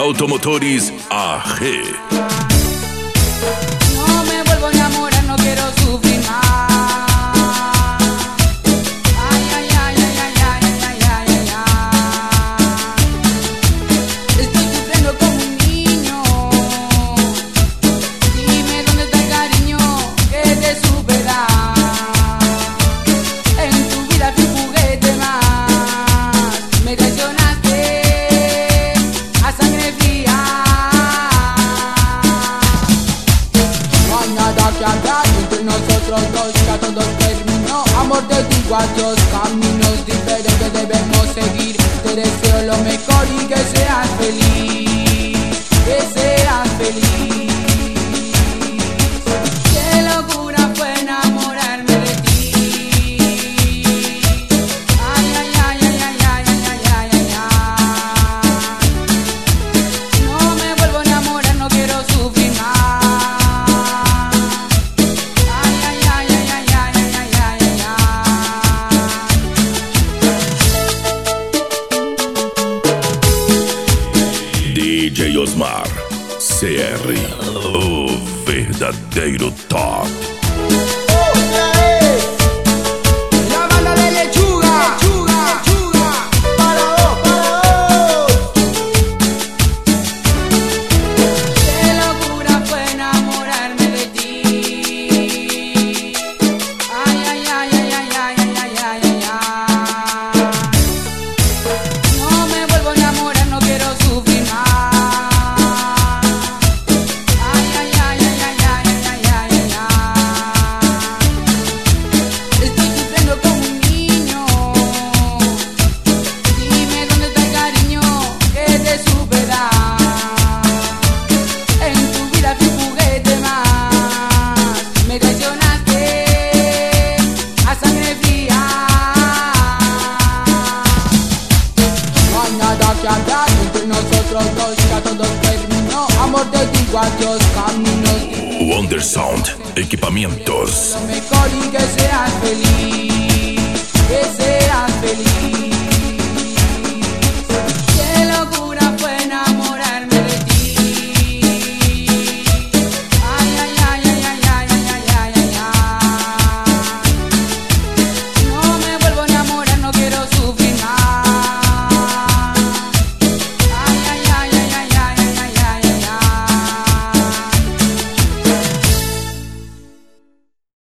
Automotoris AG. No me vuelvo a enamorar, no quiero sufrir más. Ay, ay, ay, ay, ay, ay, ay, ay, ay, ay. Estoy sufriendo como un niño. Dime dónde está el cariño que te supe dar. En tu vida fui un juguete más. Me traicionaste a sangre fría. No hay nada que hablar entre nosotros dos, ya todo terminó. Amor, te digo adiós, caminos diferentes debemos seguir. Te deseo lo mejor y que seas feliz, que seas feliz. Qué locura fue enamorarme de ti. Ay, ay, ay, ay, ay, ay, ay, ay, ay, ay, ay. No me vuelvo a enamorar, no quiero sufrir más. Ay, ay, ay, ay, ay, ay, ay, ay, ay, ay, ay. DJ Osmar CR, o verdadeiro top. La banda de lechuga, lechuga, lechuga. Para vos, para vos. Qué locura fue enamorarme de ti. Ay, ay, ay, ay, ay, ay, ay, ay, ay, ay, ay. No me vuelvo a enamorar, no quiero sufrir más. Ay, ay, ay, ay, ay, ay, ay, ay, ay, ay, ay. Estoy sufriendo como un niño. Dime dónde está el cariño que te supe dar. En tu vida fui un juguete más. Me traicionaste a sangre fría. No hay nada que hablar entre nosotros dos, ya todo terminó. Amor, te digo adiós, caminos. Wonder Sound, equipamientos. Lo mejor y que seas feliz, que seas feliz.